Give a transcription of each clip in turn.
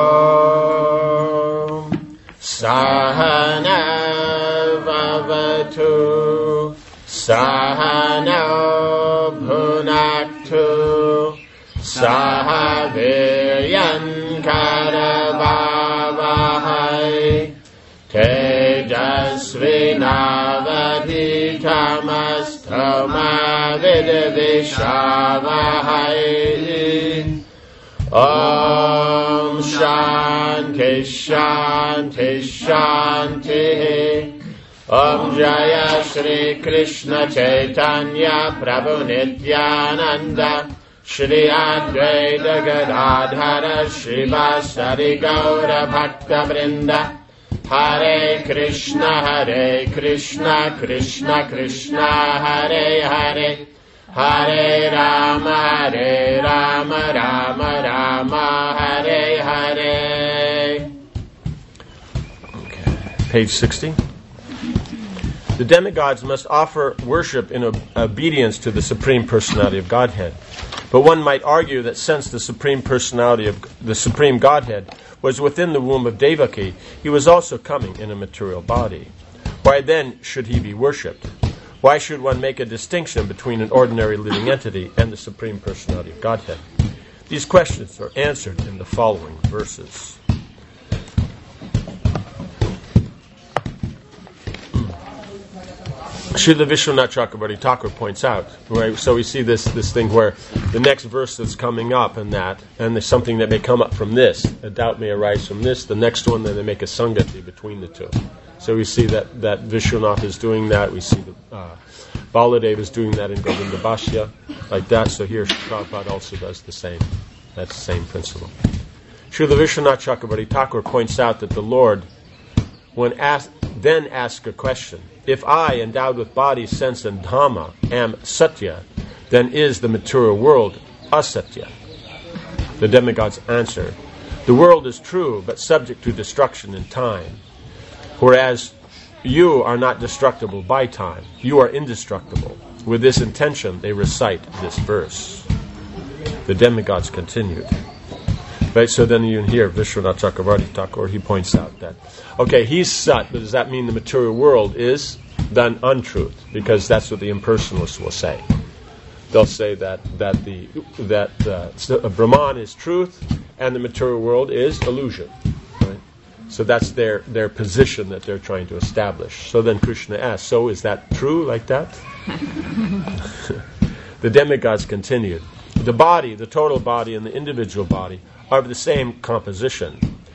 Sahana Vavatu Sahana Bhunaktu Sahaviryan Karavavahai Tejasvinavaditamastroma Vidvishavahai. Om Shanti Shanti Shanti. Om Jaya Shri Krishna Chaitanya Prabhu Nityananda Shri Advaita Gadadhara Srivasari Gaura Bhakta Vrinda. Hare Krishna Krishna Krishna Hare Hare, Hare Rama Rama Rama Hare Hare. Okay. Page 60. The demigods must offer worship in obedience to the Supreme Personality of Godhead. But one might argue that since the Supreme Personality of the Supreme Godhead was within the womb of Devaki, he was also coming in a material body. Why then should he be worshipped? Why should one make a distinction between an ordinary living entity and the Supreme Personality of Godhead? These questions are answered in the following verses. Srila Vishwanath Chakravarti Thakur points out, right, so we see this thing where the next verse that's coming up and there's something that may come up from this, a doubt may arise from this, the next one, then they make a sangati between the two. So we see that Vishwanath is doing that, we see that Baladev is doing that in Govinda Bhashya, like that, so here Prabhupada also does the same. That's the same principle. Srila Vishwanath Chakravarti Thakur points out that the Lord, when then ask a question. If I, endowed with body, sense, and dhamma, am satya, then is the material world asatya? The demigods answer, the world is true, but subject to destruction in time. Whereas you are not destructible by time. You are indestructible. With this intention, they recite this verse. The demigods continued. Right, so then you hear Vishwanath Chakravarti Thakur, he points out that, okay, he's Sat, but does that mean the material world is then untruth? Because that's what the impersonalists will say. They'll say that Brahman is truth and the material world is illusion. Right? So that's their position that they're trying to establish. So then Krishna asks, so is that true like that? The demigods continued. The body, the total body, and the individual body are of the same composition.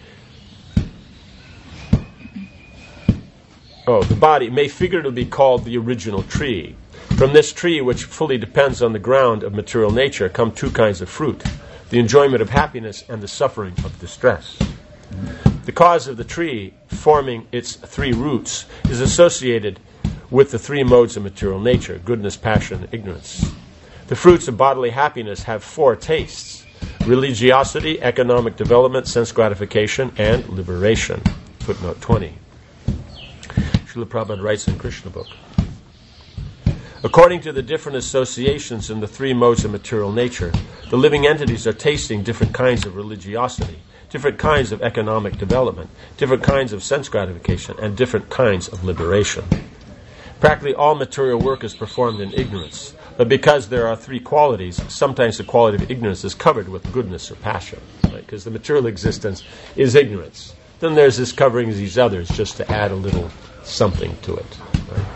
The body may figuratively be called the original tree. From this tree, which fully depends on the ground of material nature, come two kinds of fruit, the enjoyment of happiness and the suffering of distress. The cause of the tree, forming its three roots, is associated with the three modes of material nature, goodness, passion, and ignorance. The fruits of bodily happiness have four tastes: religiosity, economic development, sense gratification, and liberation. Footnote 20. Srila Prabhupada writes in Krishna book. According to the different associations in the three modes of material nature, the living entities are tasting different kinds of religiosity, different kinds of economic development, different kinds of sense gratification, and different kinds of liberation. Practically all material work is performed in ignorance, but because there are three qualities, sometimes the quality of ignorance is covered with goodness or passion, right? Because the material existence is ignorance. Then there's this covering these others just to add a little something to it. Right?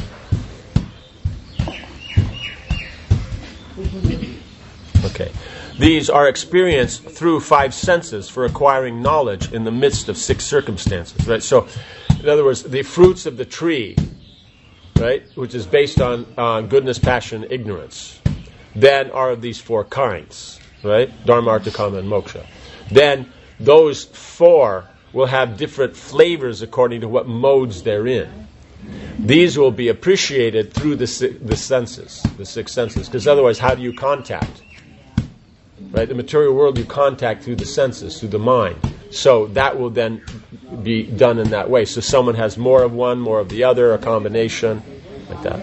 Okay. These are experienced through five senses for acquiring knowledge in the midst of six circumstances. Right? So, in other words, the fruits of the tree, right, which is based on goodness, passion, ignorance, then are of these four kinds, right? Dharma, Artha, Kama, and Moksha. Then those four will have different flavors according to what modes they're in. These will be appreciated through the senses, the six senses, because otherwise how do you contact? Right? The material world you contact through the senses, through the mind. So that will then be done in that way. So someone has more of one, more of the other, a combination, like that.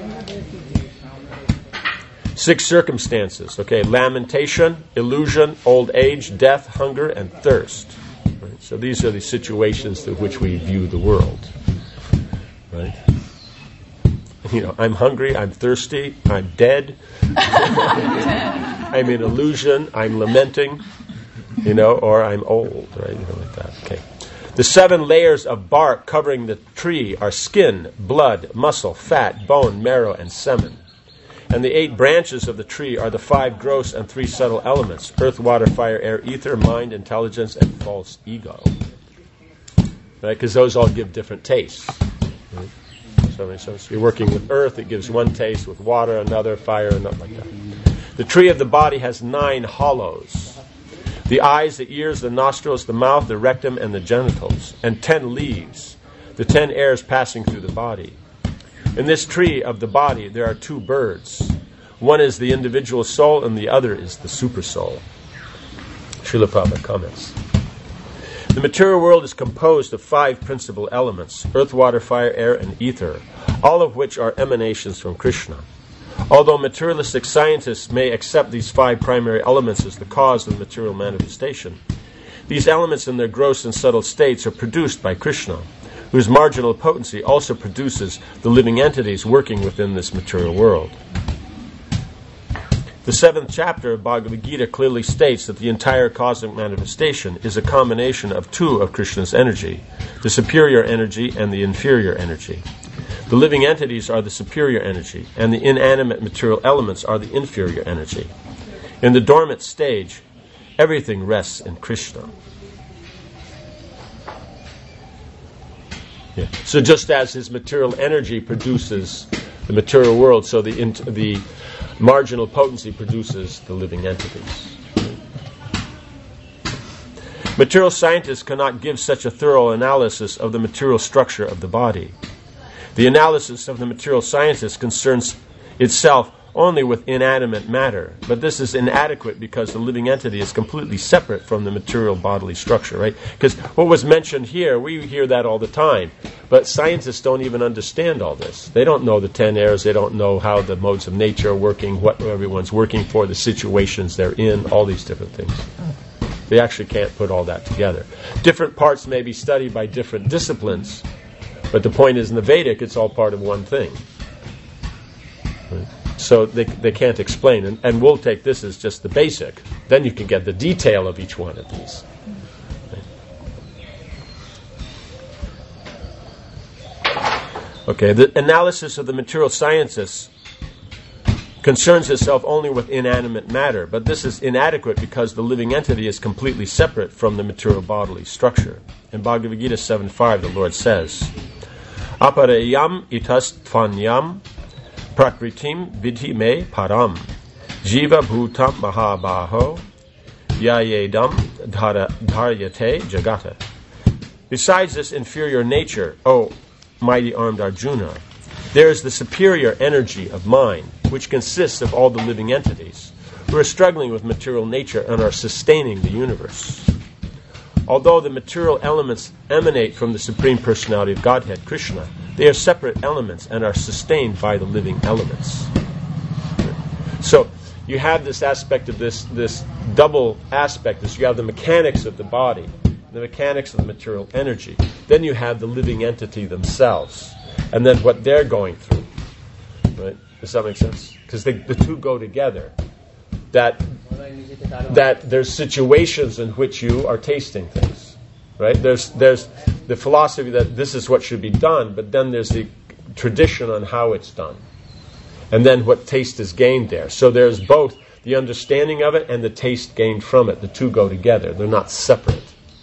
Six circumstances, okay? Lamentation, illusion, old age, death, hunger, and thirst. Right? So these are the situations through which we view the world. Right? I'm hungry, I'm thirsty, I'm dead, I'm in illusion, I'm lamenting, or I'm old, right? Like that. Okay. The 7 layers of bark covering the tree are skin, blood, muscle, fat, bone, marrow, and semen. And the 8 branches of the tree are the 5 gross and 3 subtle elements: earth, water, fire, air, ether, mind, intelligence, and false ego. Right? Because those all give different tastes. Right? So you're working with earth, it gives one taste; with water, another; fire, another, like that. The tree of the body has 9 hollows: the eyes, the ears, the nostrils, the mouth, the rectum, and the genitals, and 10 leaves, the 10 airs passing through the body. In this tree of the body there are 2 birds. One is the individual soul, and the other is the super soul. Srila Prabhupada comments. The material world is composed of 5 principal elements: earth, water, fire, air, and ether, all of which are emanations from Krishna. Although materialistic scientists may accept these 5 primary elements as the cause of material manifestation, these elements in their gross and subtle states are produced by Krishna, whose marginal potency also produces the living entities working within this material world. The 7th chapter of Bhagavad Gita clearly states that the entire cosmic manifestation is a combination of 2 of Krishna's energy, the superior energy and the inferior energy. The living entities are the superior energy, and the inanimate material elements are the inferior energy. In the dormant stage, everything rests in Krishna. Yeah. So just as his material energy produces the material world, so the marginal potency produces the living entities. Material scientists cannot give such a thorough analysis of the material structure of the body. The analysis of the material scientist concerns itself only with inanimate matter, but this is inadequate because the living entity is completely separate from the material bodily structure, right? Because what was mentioned here, we hear that all the time, but scientists don't even understand all this. They don't know the 10 airs, they don't know how the modes of nature are working, what everyone's working for, the situations they're in, all these different things. They actually can't put all that together. Different parts may be studied by different disciplines, but the point is, in the Vedic, it's all part of one thing. Right? So they can't explain. And we'll take this as just the basic. Then you can get the detail of each one of these. Right? Okay, the analysis of the material sciences concerns itself only with inanimate matter, but this is inadequate because the living entity is completely separate from the material bodily structure. In Bhagavad Gita 7.5, the Lord says, Aparayam itastvanyam prakritim vidhi me param jiva bhutam mahabaho yayedam dharyate jagata. Besides this inferior nature, O mighty armed Arjuna, there is the superior energy of mind, which consists of all the living entities who are struggling with material nature and are sustaining the universe. Although the material elements emanate from the Supreme Personality of Godhead, Krishna, they are separate elements and are sustained by the living elements. So you have this aspect of this double aspect. You have the mechanics of the body, the mechanics of the material energy. Then you have the living entity themselves, and then what they're going through. Right? Does that make sense? Because the two go together. That there's situations in which you are tasting things, right? There's the philosophy that this is what should be done, but then there's the tradition on how it's done, and then what taste is gained there. So there's both the understanding of it and the taste gained from it. The two go together; they're not separate.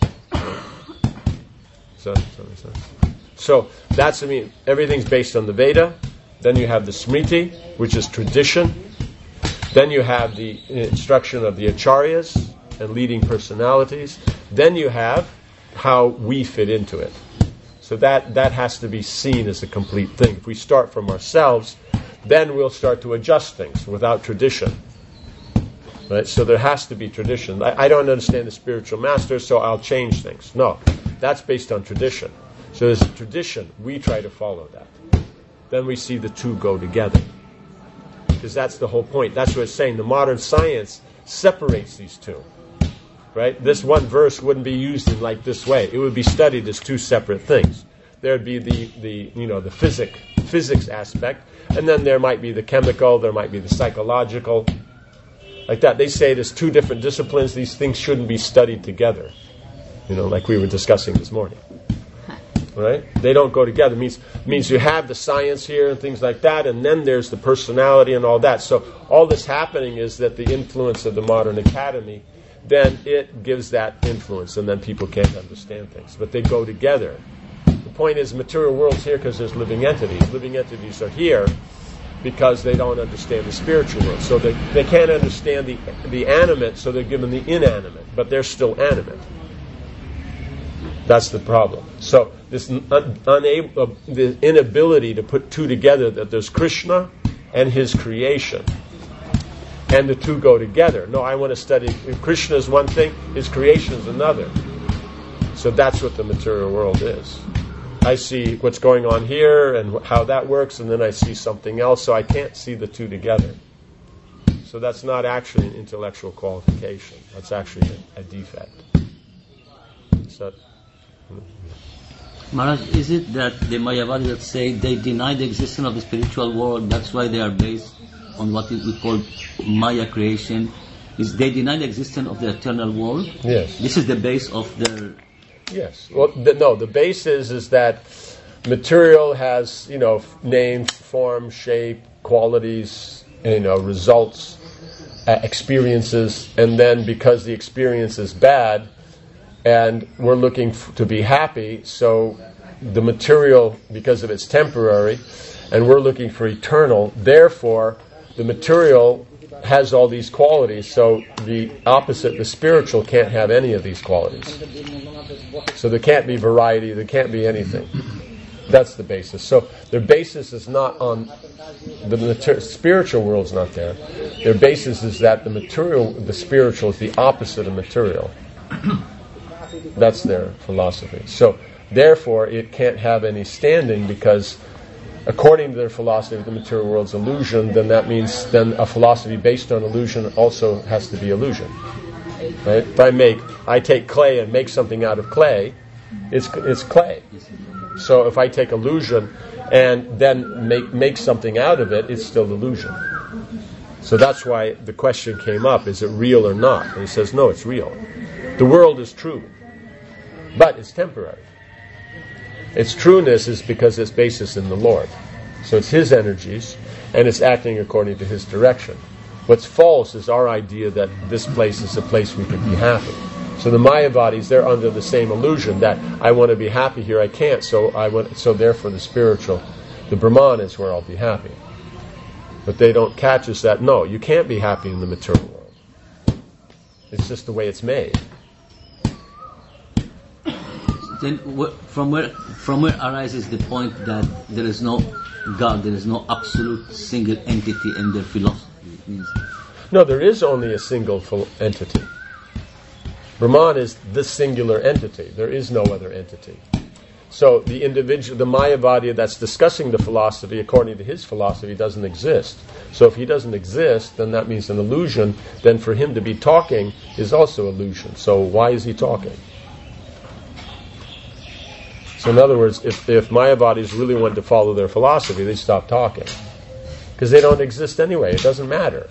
So that's everything's based on the Veda. Then you have the Smriti, which is tradition. Then you have the instruction of the acharyas and leading personalities. Then you have how we fit into it. So that has to be seen as a complete thing. If we start from ourselves, then we'll start to adjust things without tradition. Right? So there has to be tradition. I don't understand the spiritual master, so I'll change things. No, that's based on tradition. So there's a tradition. We try to follow that. Then we see the two go together. Because that's the whole point. That's what it's saying. The modern science separates these two. right? This one verse wouldn't be used in like this way. It would be studied as two separate things. There would be the physics aspect, and then there might be the chemical, there might be the psychological, like that. They say it as two different disciplines. These things shouldn't be studied together, like we were discussing this morning. Right? They don't go together. It means you have the science here and things like that, and then there's the personality and all that. So all this happening is that the influence of the modern academy, then it gives that influence, and then people can't understand things. But they go together. The point is, material world's here because there's living entities. Living entities are here because they don't understand the spiritual world. So they can't understand the animate, so they're given the inanimate, but they're still animate. That's the problem. So this the inability to put two together, that there's Krishna and his creation, and the two go together. No, I want to study, if Krishna is one thing, his creation is another. So that's what the material world is. I see what's going on here and how that works, and then I see something else, so I can't see the two together. So that's not actually an intellectual qualification. That's actually a defect. So, Maharaj, is it that the Mayavadis that say they deny the existence of the spiritual world, that's why they are based on what we call Maya creation, is they deny the existence of the eternal world? Yes. This is the base of their... Yes. Well, the base is that material has, name, form, shape, qualities, results, experiences, and then because the experience is bad, and we're looking to be happy, so the material, because of it's temporary, and we're looking for eternal, therefore the material has all these qualities, so the opposite, the spiritual, can't have any of these qualities. So there can't be variety, there can't be anything. That's the basis. So their basis is not on the spiritual world's not there. Their basis is that the spiritual is the opposite of material. That's their philosophy. So therefore it can't have any standing, because according to their philosophy, the material world's illusion, then that means then a philosophy based on illusion also has to be illusion. Right? If I take clay and make something out of clay, it's clay. So if I take illusion and then make something out of it, it's still illusion. So that's why the question came up, is it real or not? And he says, no, it's real. The world is true, but it's temporary. Its trueness is because its basis in the Lord. So it's His energies, and it's acting according to His direction. What's false is our idea that this place is a place we can be happy. So the Mayavadis, they're under the same illusion that I want to be happy here, I can't, so therefore the spiritual, the Brahman is where I'll be happy. But they don't catch us that, no, you can't be happy in the material world. It's just the way it's made. Then from where arises the point that there is no God, there is no absolute single entity in their philosophy? No, there is only a single entity. Brahman is the singular entity. There is no other entity. So the individual, the Mayavadi that's discussing the philosophy, according to his philosophy, doesn't exist. So if he doesn't exist, then that means an illusion. Then for him to be talking is also illusion. So why is he talking? So in other words, if Mayavadis really wanted to follow their philosophy, they'd stop talking. Because they don't exist anyway. It doesn't matter.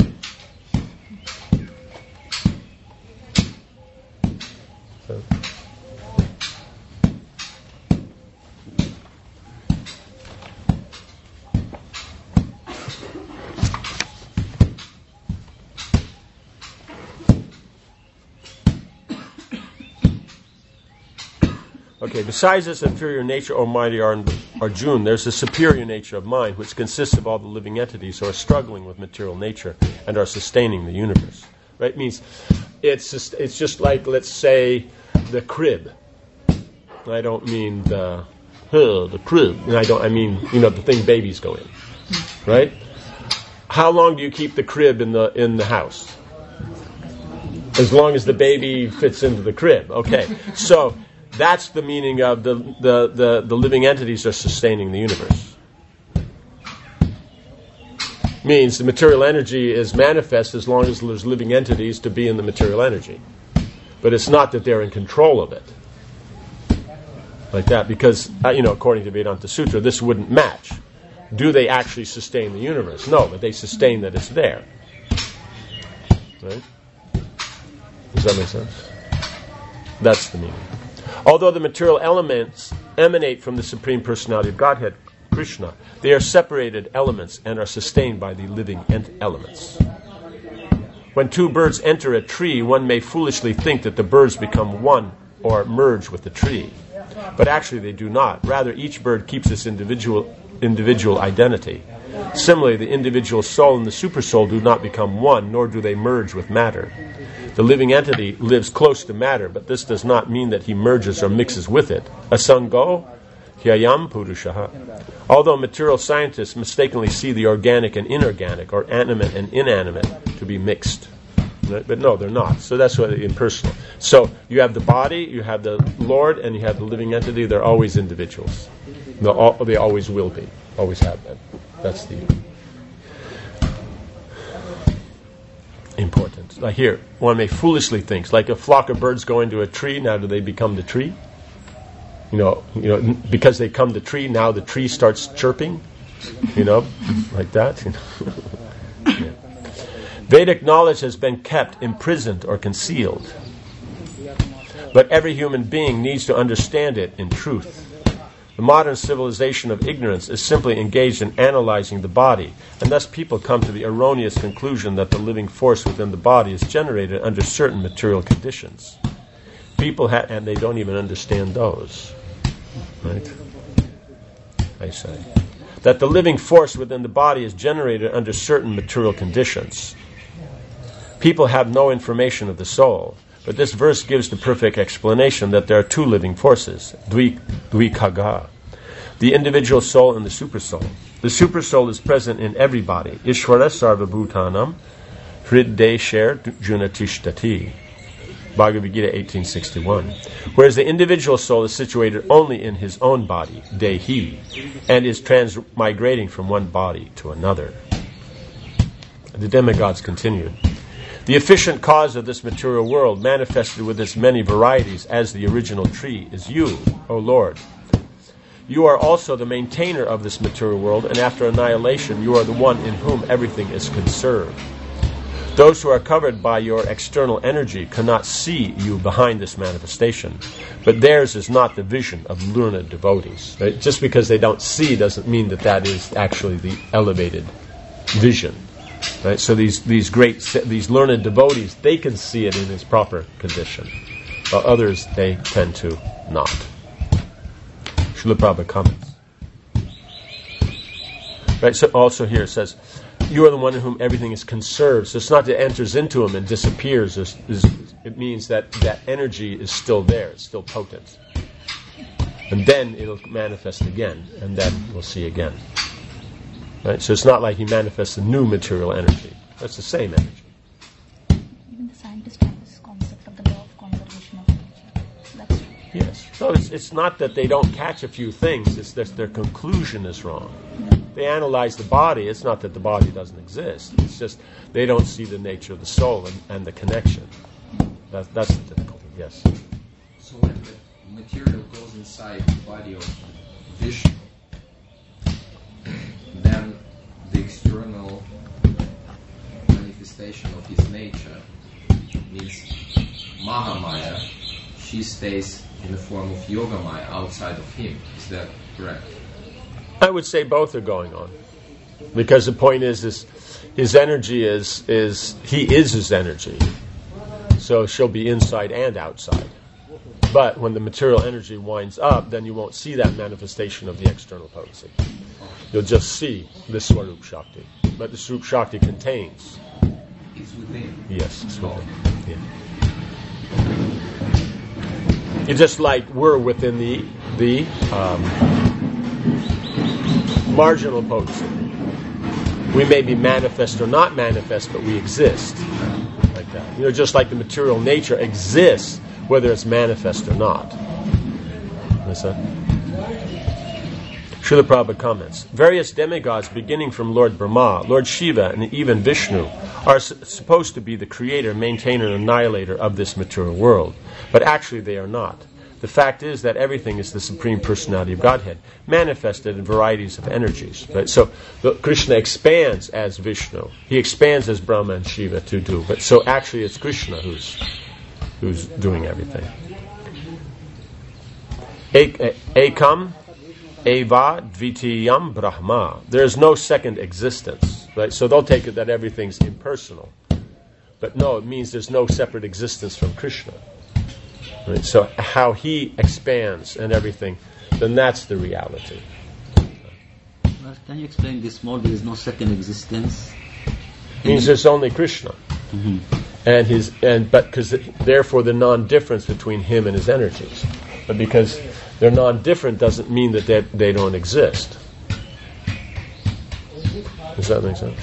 So. Okay, besides this inferior nature, O mighty Arjuna, there's a superior nature of mind, which consists of all the living entities who are struggling with material nature and are sustaining the universe. Right? Means it's just like, let's say, the crib. I don't mean the crib. And I mean the thing babies go in. Right? How long do you keep the crib in the house? As long as the baby fits into the crib. Okay. So that's the meaning of the living entities are sustaining the universe. Means the material energy is manifest as long as there's living entities to be in the material energy. But it's not that they're in control of it. Like that, because, according to Vedanta Sutra, this wouldn't match. Do they actually sustain the universe? No, but they sustain that it's there. Right? Does that make sense? That's the meaning. Although the material elements emanate from the Supreme Personality of Godhead, Krishna, they are separated elements and are sustained by the living elements. When two birds enter a tree, one may foolishly think that the birds become one or merge with the tree. But actually they do not. Rather, each bird keeps its individual identity. Similarly, the individual soul and the supersoul do not become one, nor do they merge with matter. The living entity lives close to matter, but this does not mean that he merges or mixes with it. Asango hyayam purushaha. Although material scientists mistakenly see the organic and inorganic, or animate and inanimate, to be mixed. Right? But no, they're not. So that's why impersonal. So you have the body, you have the Lord, and you have the living entity. They're always individuals. They always will be. Always have been. That's the important. Like here, one may foolishly think, like a flock of birds go into a tree, now do they become the tree? Because they come to the tree, now the tree starts chirping, like that. Yeah. Vedic knowledge has been kept imprisoned or concealed. But every human being needs to understand it in truth. The modern civilization of ignorance is simply engaged in analyzing the body, and thus people come to the erroneous conclusion that the living force within the body is generated under certain material conditions. People and they don't even understand those. Right? I say. That the living force within the body is generated under certain material conditions. People have no information of the soul, but this verse gives the perfect explanation that there are two living forces, dvikaga, the individual soul and the supersoul. The supersoul is present in everybody. Ishvara sarvabhutanam hriddesher junatishtati. Bhagavad Gita 1861. Whereas the individual soul is situated only in his own body, dehi, and is transmigrating from one body to another. The demigods continued. The efficient cause of this material world, manifested with its many varieties as the original tree, is you, O Lord. You are also the maintainer of this material world, and after annihilation, you are the one in whom everything is conserved. Those who are covered by your external energy cannot see you behind this manifestation, but theirs is not the vision of learned devotees. Right? Just because they don't see doesn't mean that is actually the elevated vision. Right? So these learned devotees, they can see it in its proper condition, while others, they tend to not. Srila Prabhupada comments. Right, so also here it says, you are the one in whom everything is conserved. So it's not that it enters into him and disappears. It means that energy is still there. It's still potent. And then it'll manifest again. And then we'll see again. Right? So it's not like he manifests a new material energy. That's the same energy. Even the scientists have this concept of the law of conservation of nature. That's true. Yes. So it's not that they don't catch a few things. It's that their conclusion is wrong. They analyze the body. It's not that the body doesn't exist. It's just they don't see the nature of the soul and the connection. That's the difficulty, yes. So when the material goes inside the body of Vishnu, then the external manifestation of his nature means Mahamaya, she stays in the form of Yogamaya outside of him. Is that correct? I would say both are going on, because the point is his energy is he is his energy, so she'll be inside and outside. But when the material energy winds up, then you won't see that manifestation of the external potency. You'll just see the Swarup Shakti, but the Swarup Shakti contains. It's within. Yes, it's within. Yeah. It's just like we're within the marginal potency. We may be manifest or not manifest, but we exist. Like that. Just like the material nature exists, whether it's manifest or not. Understand? Srila Prabhupada comments, various demigods beginning from Lord Brahma, Lord Shiva, and even Vishnu are supposed to be the creator, maintainer, and annihilator of this material world. But actually they are not. The fact is that everything is the Supreme Personality of Godhead, manifested in varieties of energies. Right? So Krishna expands as Vishnu. He expands as Brahma and Shiva to do. But so actually it's Krishna who's doing everything. Ekam eva dvitiyam brahma. There is no second existence. Right? So they'll take it that everything's impersonal. But no, it means there's no separate existence from Krishna. Right? So how he expands and everything, then that's the reality. Well, can you explain this more? There is no second existence. Means there's only Krishna, but because therefore the non-difference between him and his energies. But because they're non-different doesn't mean that they don't exist. Does that make sense?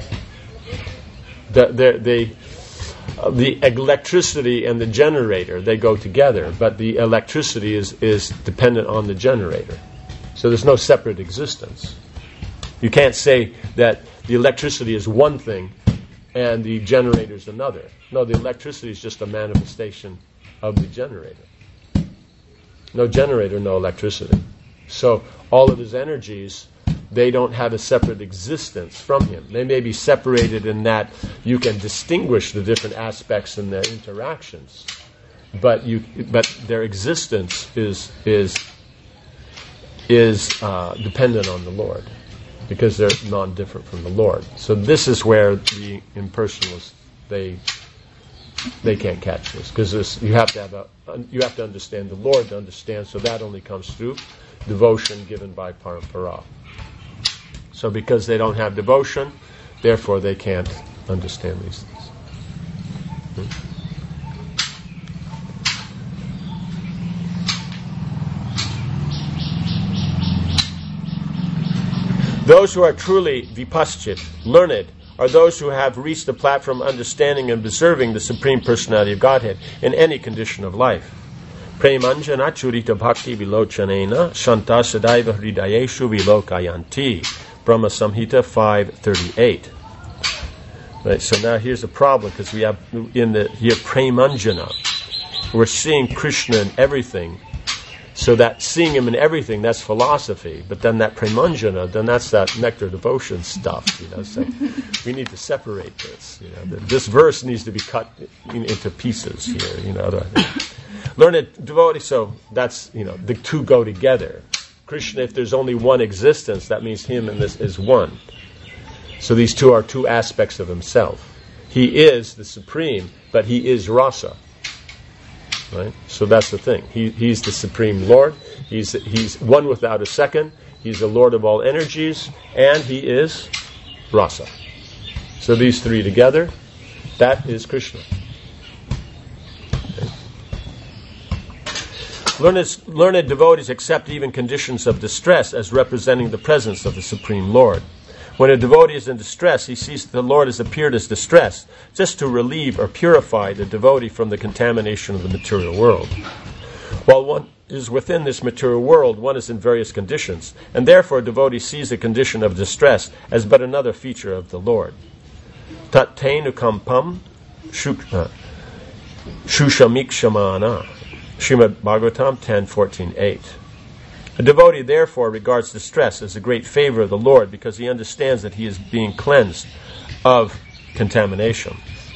The electricity and the generator, they go together, but the electricity is dependent on the generator. So there's no separate existence. You can't say that the electricity is one thing and the generator is another. No, the electricity is just a manifestation of the generator. No generator, no electricity. So all of his energies, they don't have a separate existence from him. They may be separated in that you can distinguish the different aspects in their interactions, but their existence is dependent on the Lord, because they're non-different from the Lord. So this is where the impersonalists they can't catch this, because you have to understand the Lord to understand. So that only comes through devotion given by Parampara. So because they don't have devotion, therefore they can't understand these things. Those who are truly vipaschit, learned, are those who have reached the platform of understanding and observing the Supreme Personality of Godhead in any condition of life. Premanjana churita bhakti vilochanena shanta sadaiva hridayeshu vilokayanti. Brahma Samhita 5:38. Right, so now here's the problem, because we have here Premanjana. We're seeing Krishna in everything. So that seeing him in everything, that's philosophy. But then that Premanjana, then that's that nectar devotion stuff. So we need to separate this. This verse needs to be cut into pieces here. Learned devotee. So that's the two go together. Krishna, if there's only one existence, that means him and this is one. So these two are two aspects of himself. He is the Supreme, but he is Rasa. Right? So that's the thing. He's the Supreme Lord. He's one without a second. He's the Lord of all energies, and he is Rasa. So these three together, that is Krishna. Learned devotees accept even conditions of distress as representing the presence of the Supreme Lord. When a devotee is in distress, he sees that the Lord has appeared as distress, just to relieve or purify the devotee from the contamination of the material world. While one is within this material world, one is in various conditions, and therefore a devotee sees a condition of distress as but another feature of the Lord. Tat tenukampam shushamikshama. Srimad Bhagavatam 10:14-8. A devotee therefore regards distress as a great favor of the Lord, because he understands that he is being cleansed of contamination.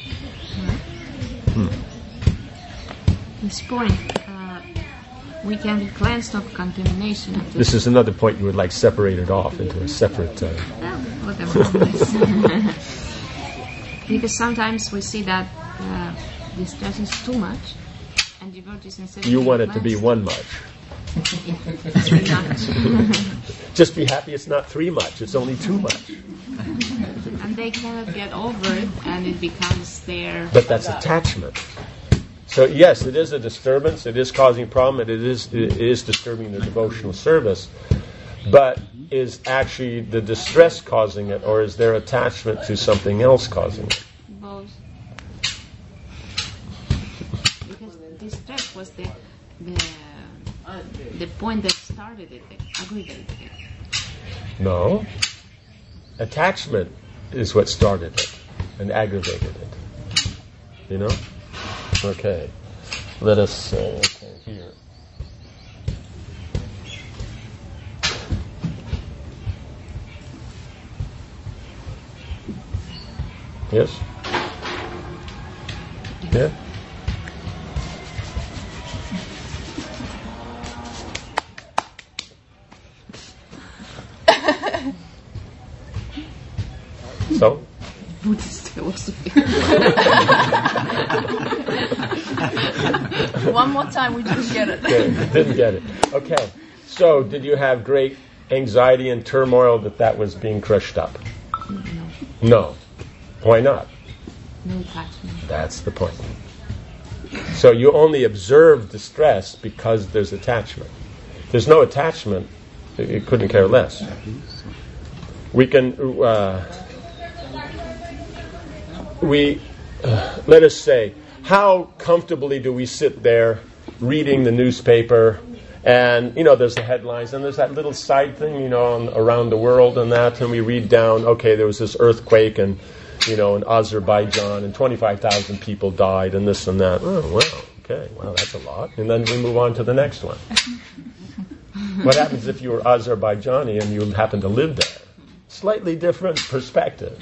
This point, we can be cleansed of contamination. This is another point you would like separated off into a separate... whatever. Because sometimes we see that distress is too much, and devotees instead you want it to be one much. Three much. Just be happy it's not three much, it's only too much. And they cannot get over it, and it becomes their... But that's attachment. So yes, it is a disturbance, it is causing a problem, and it is disturbing the devotional service. But is actually the distress causing it, or is their attachment to something else causing it? Both. Because distress was the point that started it, they aggregated it. No. Attachment is what started it and aggravated it. You know? Okay. Let us say, okay, here. Yes? Yeah? So? Buddhist philosophy. One more time, we didn't get it. Okay, didn't get it. Okay. So, did you have great anxiety and turmoil that was being crushed up? No. No. Why not? No attachment. That's the point. So you only observe distress because there's attachment. If there's no attachment, it couldn't care less. We can, let us say, how comfortably do we sit there reading the newspaper, and there's the headlines, and there's that little side thing, around the world and that, and we read down, okay, there was this earthquake in Azerbaijan, and 25,000 people died, and this and that. Oh, wow, okay, wow, that's a lot. And then we move on to the next one. What happens if you were Azerbaijani and you happen to live there? Slightly different perspective.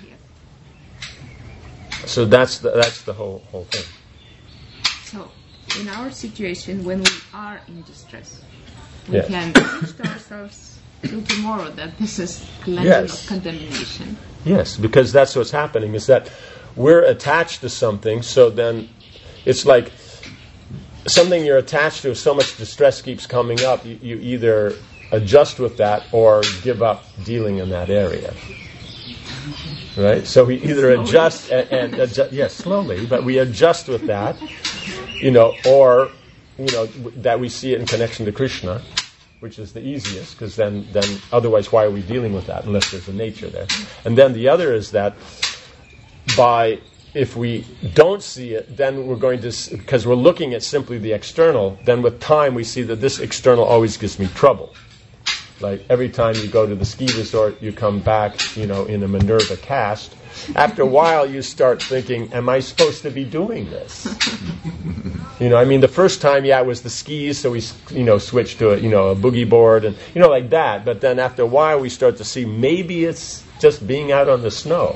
So that's the whole thing. So, in our situation, when we are in distress, we Yes. can teach ourselves till tomorrow that this is cleansing Yes. of contamination. Yes, because that's what's happening, is that we're attached to something, so then it's like something you're attached to, if so much distress keeps coming up, you either adjust with that or give up dealing in that area. Right? So we either adjust and adjust, yes, slowly, but we adjust with that, or, that we see it in connection to Krishna, which is the easiest, because then otherwise why are we dealing with that unless there's a nature there? And then the other is that if we don't see it, then we're going to, because we're looking at simply the external, then with time we see that this external always gives me trouble. Like every time you go to the ski resort, you come back, in a Minerva cast. After a while, you start thinking, am I supposed to be doing this? The first time, it was the skis, so we, switched to a boogie board and, like that. But then after a while, we start to see maybe it's just being out on the snow.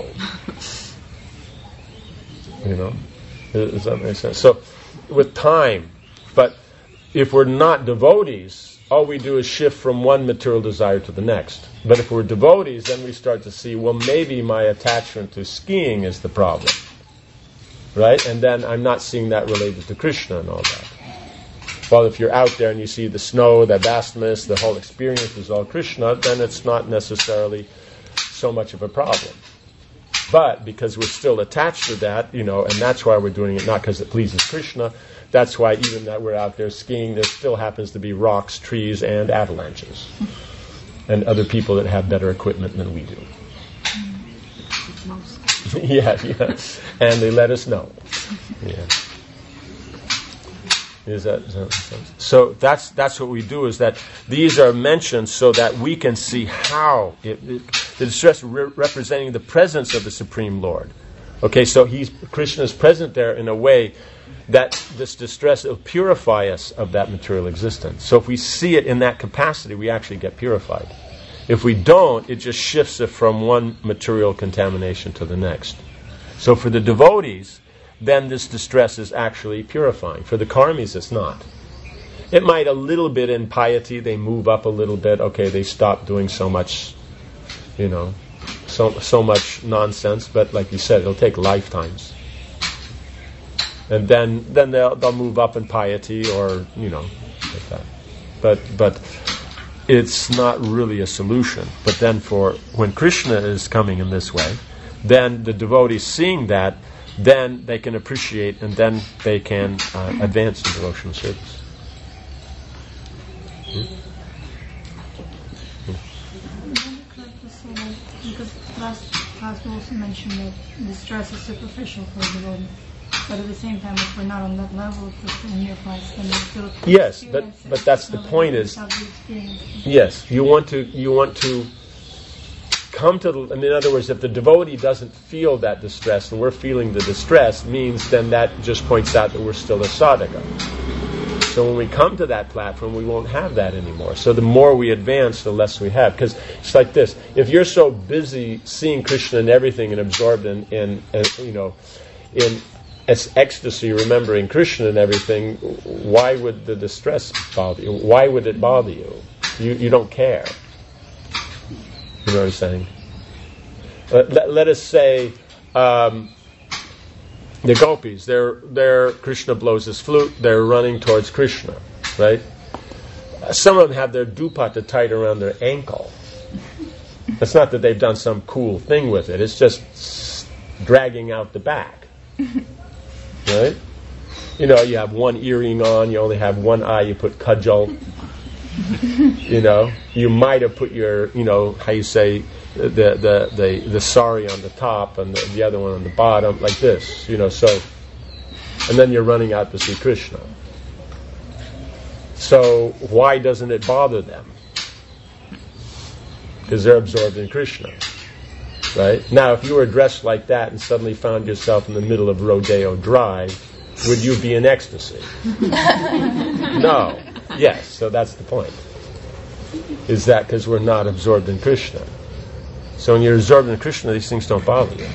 Does that make sense? So, with time, but if we're not devotees, all we do is shift from one material desire to the next. But if we're devotees, then we start to see, well, maybe my attachment to skiing is the problem. Right? And then I'm not seeing that related to Krishna and all that. Well, if you're out there and you see the snow, the vastness, the whole experience is all Krishna, then it's not necessarily so much of a problem. But because we're still attached to that, and that's why we're doing it, not because it pleases Krishna, that's why even that we're out there skiing, there still happens to be rocks, trees, and avalanches. And other people that have better equipment than we do. Yeah. And they let us know. Yeah. So that's what we do, is that these are mentioned so that we can see how the distress representing the presence of the Supreme Lord. Okay, so Krishna is present there in a way that this distress will purify us of that material existence. So if we see it in that capacity, we actually get purified. If we don't, it just shifts it from one material contamination to the next. So for the devotees, then this distress is actually purifying. For the karmis, it's not. It might a little bit in piety, they move up a little bit, okay, they stop doing so much, so much nonsense, but like you said, it'll take lifetimes. And then they'll move up in piety, or like that. But it's not really a solution. But then when Krishna is coming in this way, then the devotees seeing that, then they can appreciate, and then they can advance in devotional service. Because last we also mentioned that the stress is superficial for the devotee. But at the same time, if we're not on that level to neophytes, then we're still Yes, but that's the point is, yes, you want to come to the, in other words, if the devotee doesn't feel that distress and we're feeling the distress, means then that just points out that we're still a sadhaka. So when we come to that platform, we won't have that anymore. So the more we advance, the less we have. Because it's like this: if you're so busy seeing Krishna and everything and absorbed in ecstasy, remembering Krishna and everything, why would the distress bother you? Why would it bother you? You don't care. You know what I'm saying? Let us say the gopis, they're Krishna blows his flute, they're running towards Krishna, right? Some of them have their dupatta tied around their ankle. It's not that they've done some cool thing with it, it's just dragging out the back. Right? You know, you have one earring on, you only have one eye, you put cudgel. You know, you might have put your, you know, how you say, the sari on the top and the other one on the bottom, like this, you know, so, and then you're running out to see Krishna. So why doesn't it bother them? Because they're absorbed in Krishna. Right? Now, if you were dressed like that and suddenly found yourself in the middle of Rodeo Drive, would you be in ecstasy? No. Yes, so that's the point. Is that because we're not absorbed in Krishna. So when you're absorbed in Krishna, these things don't bother you.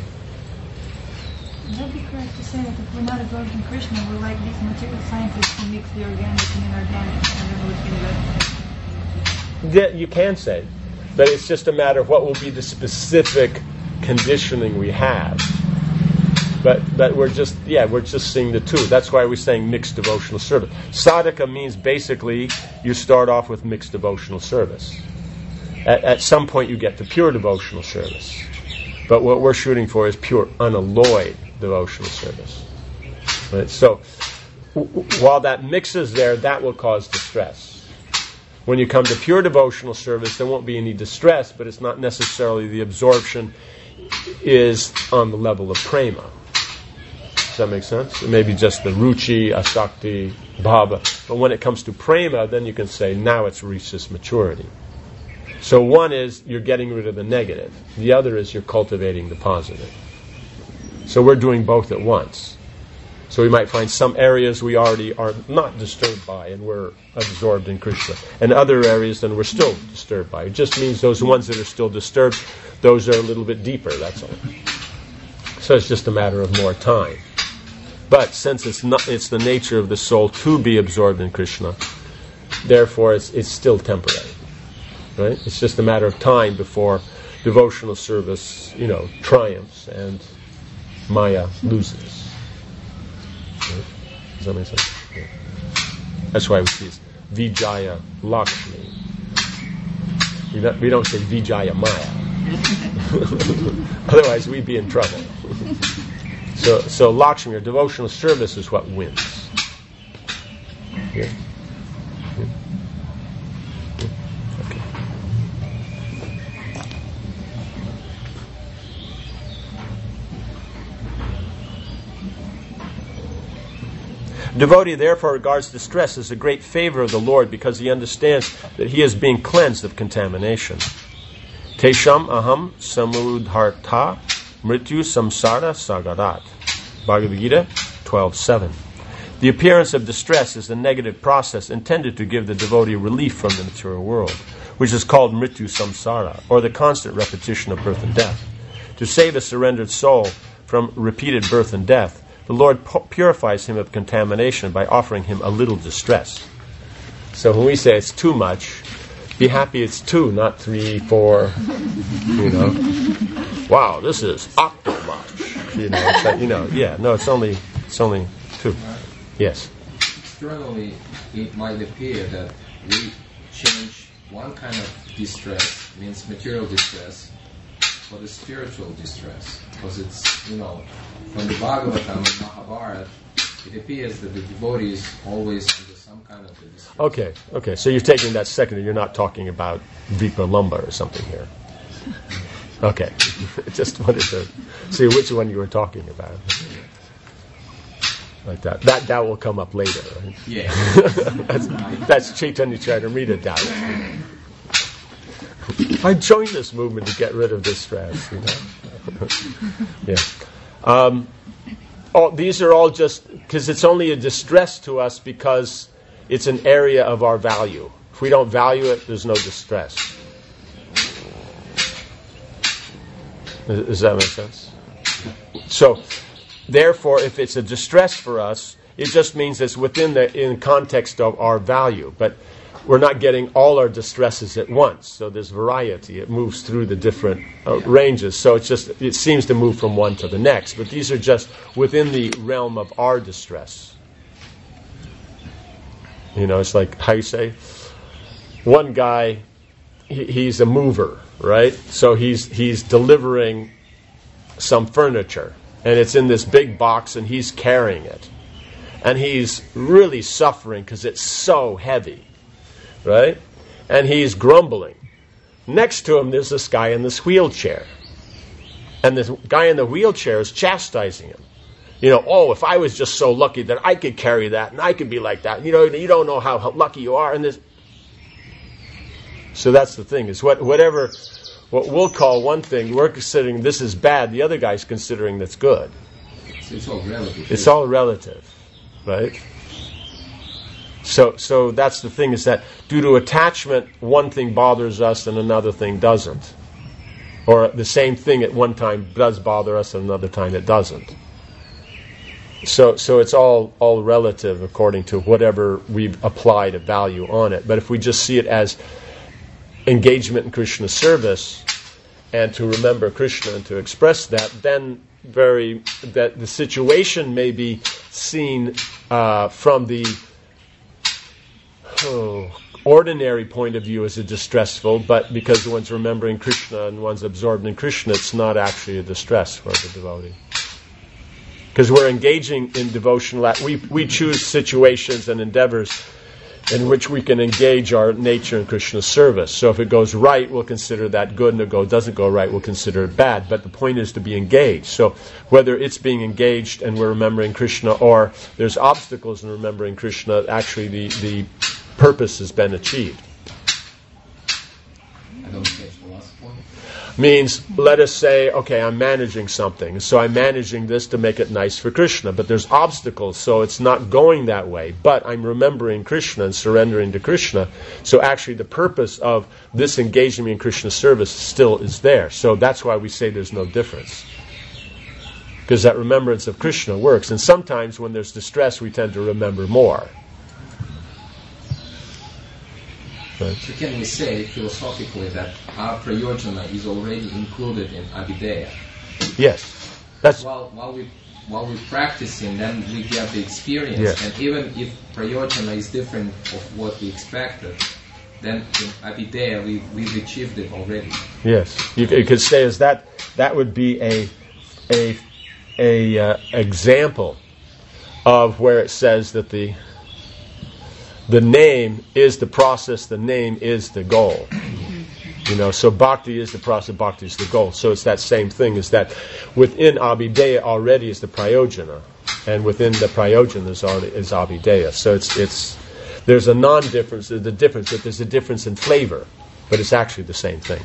Would that be correct to say that if we're not absorbed in Krishna, we're like these material scientists who mix the organic and inorganic and then we can get You can say. But it's just a matter of what will be the specific conditioning we have. But we're just seeing the two. That's why we're saying mixed devotional service. Sadhaka means basically you start off with mixed devotional service. At some point you get to pure devotional service. But what we're shooting for is pure unalloyed devotional service. Right? So while that mixes there, that will cause distress. When you come to pure devotional service, there won't be any distress, but it's not necessarily the absorption is on the level of prema. Does that make sense? It may be just the ruchi, asakti, bhava. But when it comes to prema, then you can say, now it's reached this maturity. So one is you're getting rid of the negative. The other is you're cultivating the positive. So we're doing both at once. So we might find some areas we already are not disturbed by and we're absorbed in Krishna. And other areas then we're still disturbed by. It just means those ones that are still disturbed, those are a little bit deeper, that's all. So it's just a matter of more time. But since it's the nature of the soul to be absorbed in Krishna, therefore it's still temporary. Right? It's just a matter of time before devotional service, triumphs and Maya loses. Right? Does that make sense? Yeah. That's why we see Vijaya Lakshmi. We don't say Vijaya Maya. Otherwise we'd be in trouble. So Lakshmi, or devotional service, is what wins. Yeah. Okay. Devotee therefore regards distress as a great favor of the Lord because he understands that he is being cleansed of contamination. Tesham aham samudharta mrityu samsara sagarat. Bhagavad Gita 12:7. The appearance of distress is the negative process intended to give the devotee relief from the material world, which is called mrityu samsara, or the constant repetition of birth and death. To save a surrendered soul from repeated birth and death, the Lord purifies him of contamination by offering him a little distress. So when we say it's too much, be happy it's 2, not 3, 4, Wow, this is octo much. It's only 2. Yes. Externally, it might appear that we change one kind of distress, means material distress, for the spiritual distress. Because it's, from the Bhagavatam and Mahabharata, it appears that the devotee is always under some kind of distress. Okay. So you're taking that second, you're not talking about Vipa Lumba or something here. Okay. Just wanted to see which one you were talking about. like that. That will come up later. Right? Yeah. That's Chaitanya Charitamrita doubt. I joined this movement to get rid of this stress. Yeah. These are all just because it's only a distress to us because it's an area of our value. If we don't value it, there's no distress. Does that make sense? So, therefore, if it's a distress for us, it just means it's in context of our value. But we're not getting all our distresses at once. So there's variety. It moves through the different ranges. So it seems to move from one to the next. But these are just within the realm of our distress. It's like, how you say? One guy, he's a mover, right? So he's delivering some furniture. And it's in this big box and he's carrying it. And he's really suffering because it's so heavy. Right? And he's grumbling. Next to him, there's this guy in this wheelchair. And this guy in the wheelchair is chastising him. If I was just so lucky that I could carry that and I could be like that. You don't know how lucky you are. So that's the thing. Is what we'll call one thing, we're considering this is bad. The other guy's considering that's good. So it's all relative. It's all relative. Right? So that's the thing, is that due to attachment, one thing bothers us and another thing doesn't. Or the same thing at one time does bother us and another time it doesn't. So it's all relative according to whatever we've applied a value on it. But if we just see it as engagement in Krishna service and to remember Krishna and to express that, then that the situation may be seen from the ordinary point of view as a distressful, but because one's remembering Krishna and one's absorbed in Krishna, it's not actually a distress for the devotee. Because we're engaging in devotional we choose situations and endeavors in which we can engage our nature in Krishna's service. So if it goes right, we'll consider that good, and if it doesn't go right, we'll consider it bad. But the point is to be engaged. So whether it's being engaged and we're remembering Krishna, or there's obstacles in remembering Krishna, actually the purpose has been achieved. I don't catch the last point. Means, let us say, okay, I'm managing something. So I'm managing this to make it nice for Krishna. But there's obstacles, so it's not going that way. But I'm remembering Krishna and surrendering to Krishna. So actually the purpose of this engagement in Krishna's service still is there. So that's why we say there's no difference. Because that remembrance of Krishna works. And sometimes when there's distress, we tend to remember more. Right. So can we say philosophically that our prayojana is already included in Abhideya? Yes. That's while we're practicing, then we get the experience. Yes. And even if prayojana is different of what we expected, then in Abhideya we've achieved it already. Yes. You could say as that would be a example of where it says that the name is the process, the name is the goal. So bhakti is the process, bhakti is the goal. So it's that same thing, is that within Abhideya already is the prayojana, and within the prayojana is Abhideya. So there's a non-difference, there's a difference, that there's a difference in flavor, but it's actually the same thing.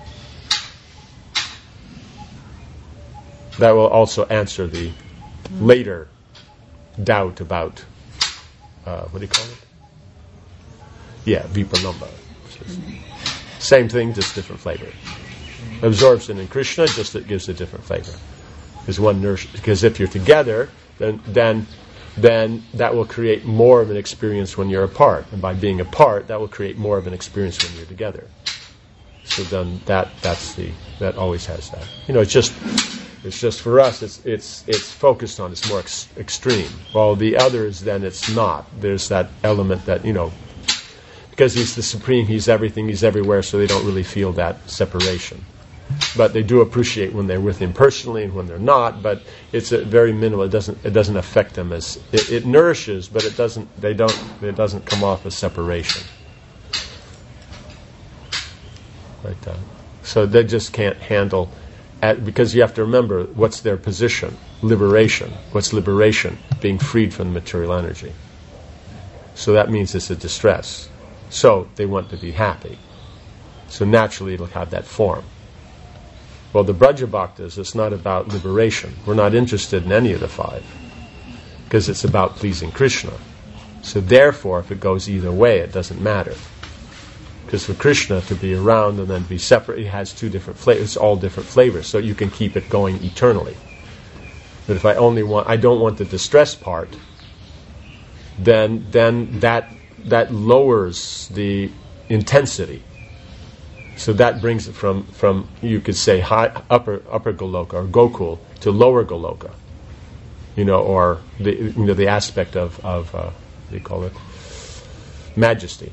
That will also answer the later doubt about, what do you call it? Yeah, vipanamba. Same thing, just different flavor. Absorption in Krishna, just it gives a different flavor. Because if you're together, then that will create more of an experience when you're apart. And by being apart, that will create more of an experience when you're together. So then that always has that. It's just for us, it's focused on, it's more extreme. While the others, then it's not. There's that element that, because he's the supreme, he's everything, he's everywhere, so they don't really feel that separation. But they do appreciate when they're with him personally and when they're not, but it's a very minimal. It doesn't affect them as it nourishes, but it doesn't come off as separation. Like that. So they just can't handle because you have to remember what's their position. Liberation. What's liberation? Being freed from the material energy. So that means it's a distress. So they want to be happy. So naturally it'll have that form. Well, the Braja Bhaktas, it's not about liberation. We're not interested in any of the five, because it's about pleasing Krishna. So therefore, if it goes either way, it doesn't matter. Because for Krishna to be around and then be separate, it has two different flavors. It's all different flavors, so you can keep it going eternally. But if I don't want the distress part, then that lowers the intensity. So that brings it from you could say upper Goloka or Gokul to lower Goloka, or the aspect of what do you call it, majesty.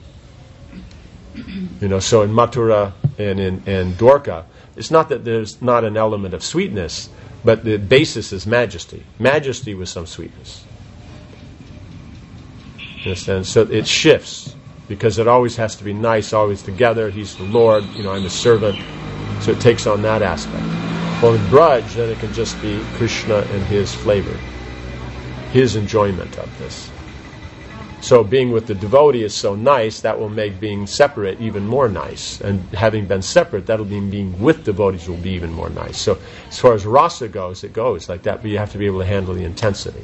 So in Mathura and in Dwarka, it's not that there's not an element of sweetness, but the basis is majesty. Majesty with some sweetness. You understand? So it shifts, because it always has to be nice, always together. He's the Lord, I'm a servant. So it takes on that aspect. Well, in Braj, then it can just be Krishna and his flavor, his enjoyment of this. So being with the devotee is so nice, that will make being separate even more nice. And having been separate, that'll mean being with devotees will be even more nice. So as far as rasa goes, it goes like that, but you have to be able to handle the intensity.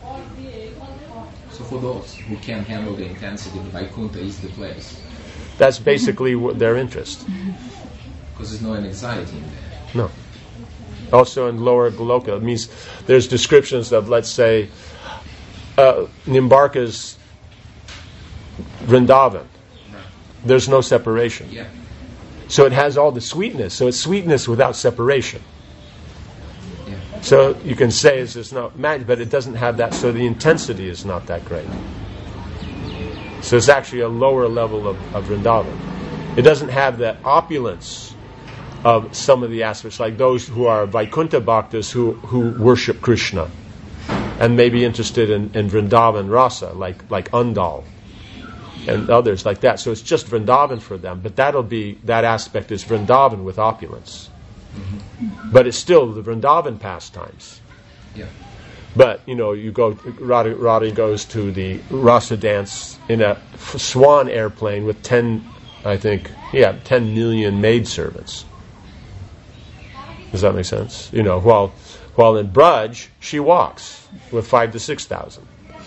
So for those who can handle the intensity, Vaikuntha is the place. That's basically their interest. Because there's no anxiety in there. No. Also in lower Goloka, it means there's descriptions of, let's say, Nimbarka's Vrindavan. Right. There's no separation. Yeah. So it has all the sweetness. So it's sweetness without separation. Yeah. So you can say it's not magic, but it doesn't have that. So the intensity is not that great. So it's actually a lower level of Vrindavan. It doesn't have that opulence of some of the aspects, like those who are Vaikuntha Bhaktas who worship Krishna and may be interested in Vrindavan Rasa, like Undal and others like that. So it's just Vrindavan for them, but that aspect is Vrindavan with opulence. Mm-hmm. But it's still the Vrindavan pastimes. Yeah. But, you go, Radha goes to the Rasa dance in a swan airplane with 10 million maidservants. Does that make sense? While in Braj, she walks with 5,000 to 6,000.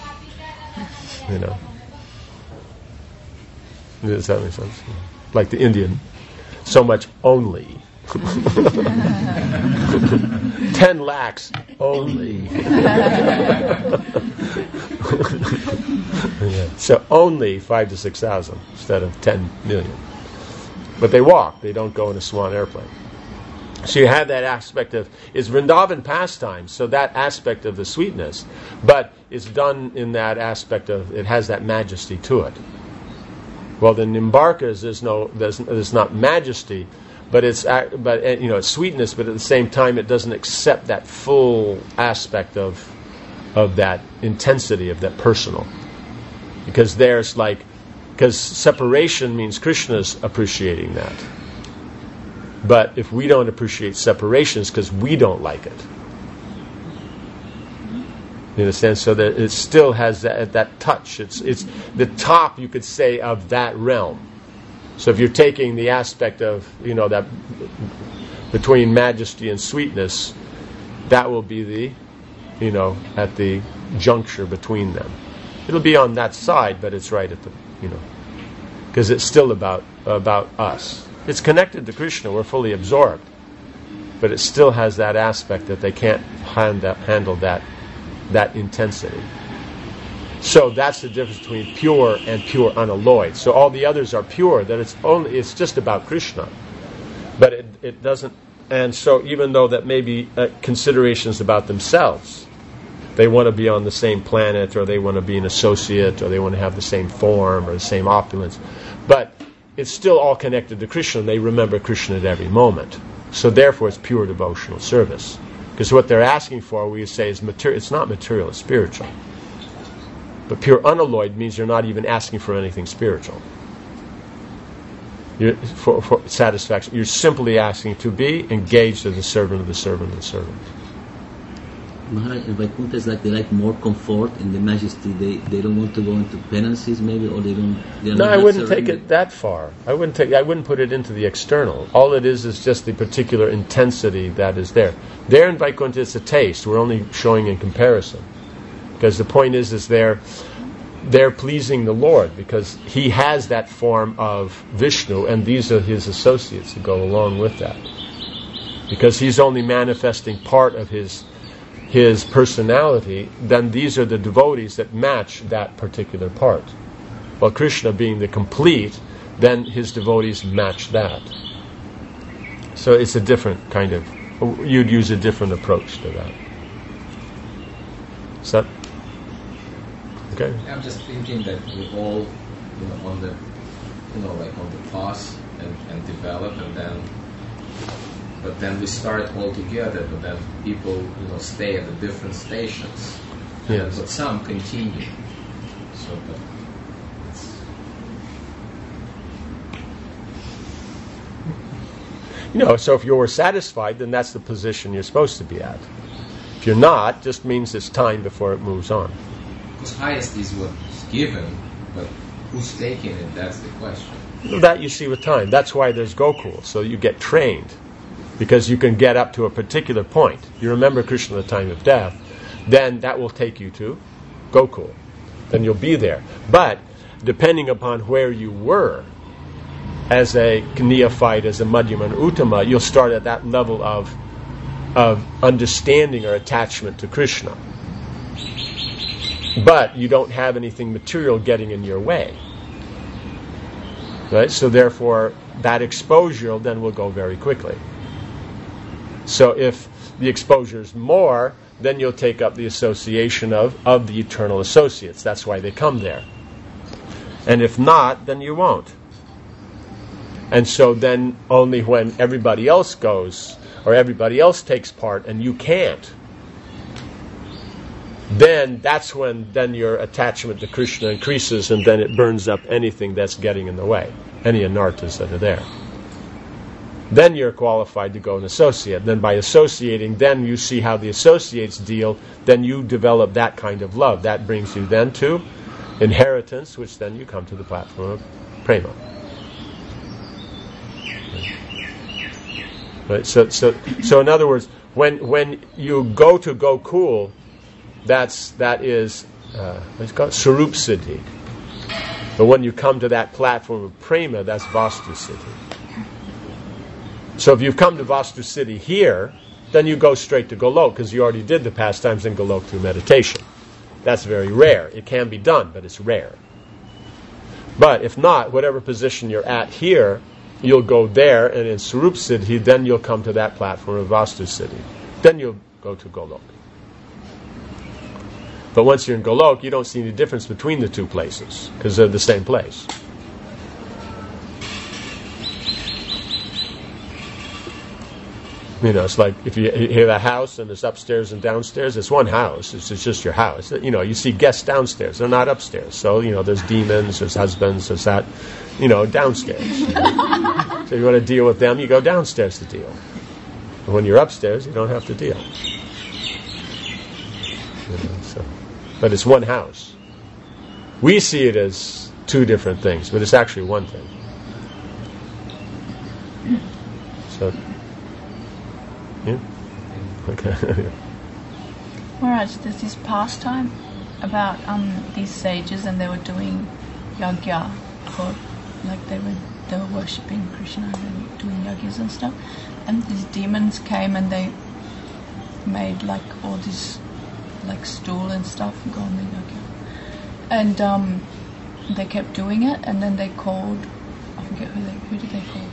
Does that make sense? Like the Indian, so much only. 10 lakhs only. Yeah. So only 5,000 to 6,000 instead of 10 million. But they walk, they don't go in a swan airplane. So you have that aspect of, it's Vrindavan pastime, so that aspect of the sweetness, but it's done in that aspect of, it has that majesty to it. Well, the Nimbarkas, there's not majesty, but it's sweetness, but at the same time it doesn't accept that full aspect of that intensity, of that personal. Because because separation means Krishna's appreciating that. But if we don't appreciate separation, it's because we don't like it. You understand? So that it still has that touch. It's the top, you could say, of that realm. So if you're taking the aspect of, that between majesty and sweetness, that will be the, at the juncture between them. It'll be on that side, but it's right at the, because it's still about us. It's connected to Krishna, we're fully absorbed. But it still has that aspect that they can't handle that intensity. So that's the difference between pure and pure unalloyed. So all the others are pure, that it's just about Krishna. But it doesn't, and so even though that may be considerations about themselves, they want to be on the same planet, or they want to be an associate, or they want to have the same form or the same opulence, but it's still all connected to Krishna, and they remember Krishna at every moment. So therefore it's pure devotional service. Because what they're asking for, we say, is material. It's not material, it's spiritual. But pure unalloyed means you're not even asking for anything spiritual. for satisfaction. You're simply asking to be engaged as a servant of the servant of the servant. Maharaj, Vaikuntha is like they like more comfort in the majesty. They don't want to go into penances, maybe, or they don't. No, I wouldn't take it that far. I wouldn't put it into the external. All it is just the particular intensity that is there. There in Vaikuntha, it's a taste. We're only showing in comparison, because the point is they're pleasing the Lord because He has that form of Vishnu, and these are His associates who go along with that, because He's only manifesting part of His personality. Then these are the devotees that match that particular part. While Krishna being the complete, then His devotees match that. So it's a different kind of, you'd use a different approach to that. Is that okay? I'm just thinking that we all, on the, like on the path and develop, but then we start all together, but then people, stay at the different stations. Yes. But some continue. So, so if you're satisfied, then that's the position you're supposed to be at. If you're not, just means it's time before it moves on. Because highest is what's given, but who's taking it, that's the question. Well, that you see with time. That's why there's Gokul, so you get trained. Because you can get up to a particular point. You remember Krishna at the time of death, then that will take you to Gokul. Then you'll be there. But depending upon where you were, as a neophyte, as a Madhyama and Uttama, you'll start at that level of understanding or attachment to Krishna. But you don't have anything material getting in your way. Right? So therefore, that exposure then will go very quickly. So if the exposure is more, then you'll take up the association of the eternal associates. That's why they come there. And if not, then you won't. And so then only when everybody else goes, or everybody else takes part, and you can't, then that's when then your attachment to Krishna increases, and then it burns up anything that's getting in the way, any anarthas that are there. Then you're qualified to go and associate. Then by associating, then you see how the associates deal, then you develop that kind of love. That brings you then to inheritance, which then you come to the platform of prema. Right? So in other words, when you go to Gokul, that is it's called Sarup Siddhi. But when you come to that platform of prema, that's Vastu Siddhi. So if you've come to Vastu Siddhi here, then you go straight to Golok, because you already did the pastimes in Golok through meditation. That's very rare. It can be done, but it's rare. But if not, whatever position you're at here, you'll go there, and in Sarup Siddhi, then you'll come to that platform of Vastu Siddhi. Then you'll go to Golok. But once you're in Golok, you don't see any difference between the two places, because they're the same place. It's like if you have a house and there's upstairs and downstairs, it's one house. It's just your house. You see guests downstairs. They're not upstairs. So, there's demons, there's husbands, there's that, downstairs. So you want to deal with them, you go downstairs to deal. And when you're upstairs, you don't have to deal. But it's one house. We see it as two different things, but it's actually one thing. So... yeah? Okay. Maharaj, there's this pastime about these sages, and they were doing yagya for, like they were worshipping Krishna and doing yagyas and stuff. And these demons came and they made like all this like stool and stuff and go on the yagya. And they kept doing it, and then they called, I forget who did they call?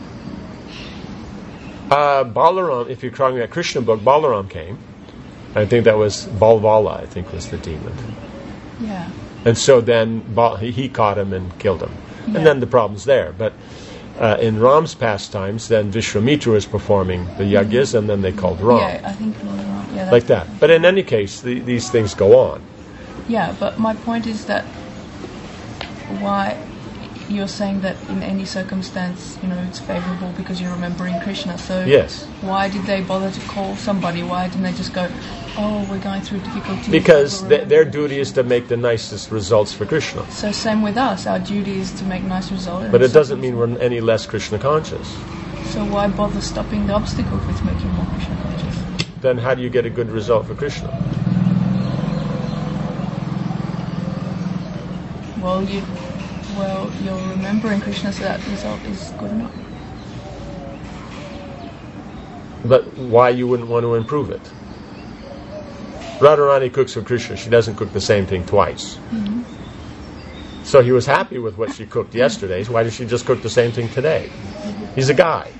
Balaram, if you're talking about Krishna book, Balaram came. I think that was Balvala, I think was the demon. Yeah. And so then he caught him and killed him. Yeah. And then the problem's there. But in Ram's pastimes, then Vishwamitra was performing the yagyas, and then they called Ram. Yeah, I think Ram. Yeah, like that. But in any case, these things go on. Yeah, but my point is that why, you're saying that in any circumstance, it's favorable because you're remembering Krishna. So Yes. why did they bother to call somebody? Why didn't they just go, oh, we're going through difficulties? Because we're their remembering duty is to make the nicest results for Krishna. So same with us. Our duty is to make nice results. But it doesn't mean we're any less Krishna conscious. So why bother stopping the obstacle if it's making more Krishna conscious? Then how do you get a good result for Krishna? Well, you're remembering Krishna, so that result is good enough. But why you wouldn't want to improve it? Radharani cooks for Krishna. She doesn't cook the same thing twice. Mm-hmm. So he was happy with what she cooked yesterday. So why does she just cook the same thing today? He's a guy.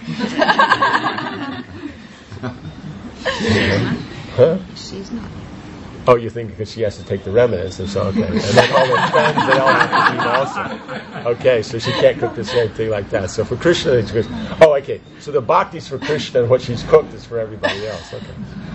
Huh? She's not. Oh, you think because she has to take the remnants and so, okay. And then all her friends, they all have to eat also. Okay, so she can't cook the same thing like that. So for Krishna, it's good. Oh, okay. So the bhakti's for Krishna and what she's cooked is for everybody else. Okay.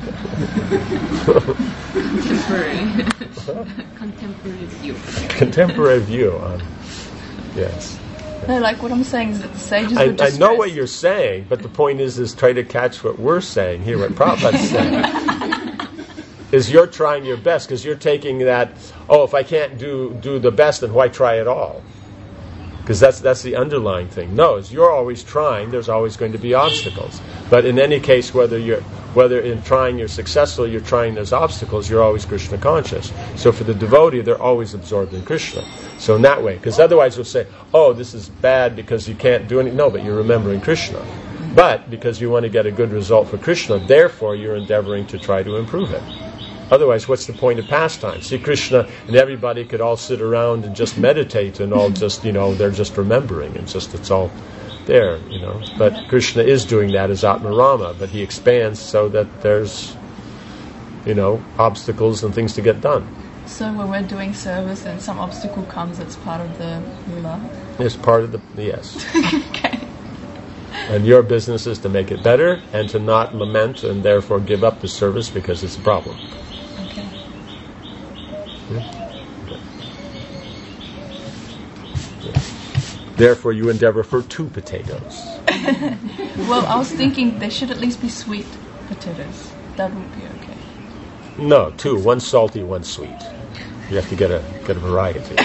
Contemporary view. Contemporary view on, yes. No, like what I'm saying is that the sages were I distressed. know what you're saying, but the point is try to catch what we're saying here, what Prabhupada's saying. Is you're trying your best, because you're taking that, if I can't do the best, then why try at all? Because that's the underlying thing. No, as you're always trying, there's always going to be obstacles. But in any case, whether in trying you're successful, you're trying there's obstacles, you're always Krishna conscious. So for the devotee, they're always absorbed in Krishna. So in that way, because otherwise we'll say, this is bad because you can't do anything. No, but you're remembering Krishna. But because you want to get a good result for Krishna, therefore you're endeavoring to try to improve it. Otherwise, what's the point of pastime? See, Krishna and everybody could all sit around and just meditate and all just, they're just remembering. It's all there, But Krishna is doing that as Atma Rama, but he expands so that there's, obstacles and things to get done. So when we're doing service and some obstacle comes, it's part of the lila. It's part of yes. Okay. And your business is to make it better and to not lament and therefore give up the service because it's a problem. Okay. Therefore, you endeavor for 2 potatoes. Well, I was thinking there should at least be sweet potatoes. That would be okay. No, 2. 1 salty, 1 sweet. You have to get a variety.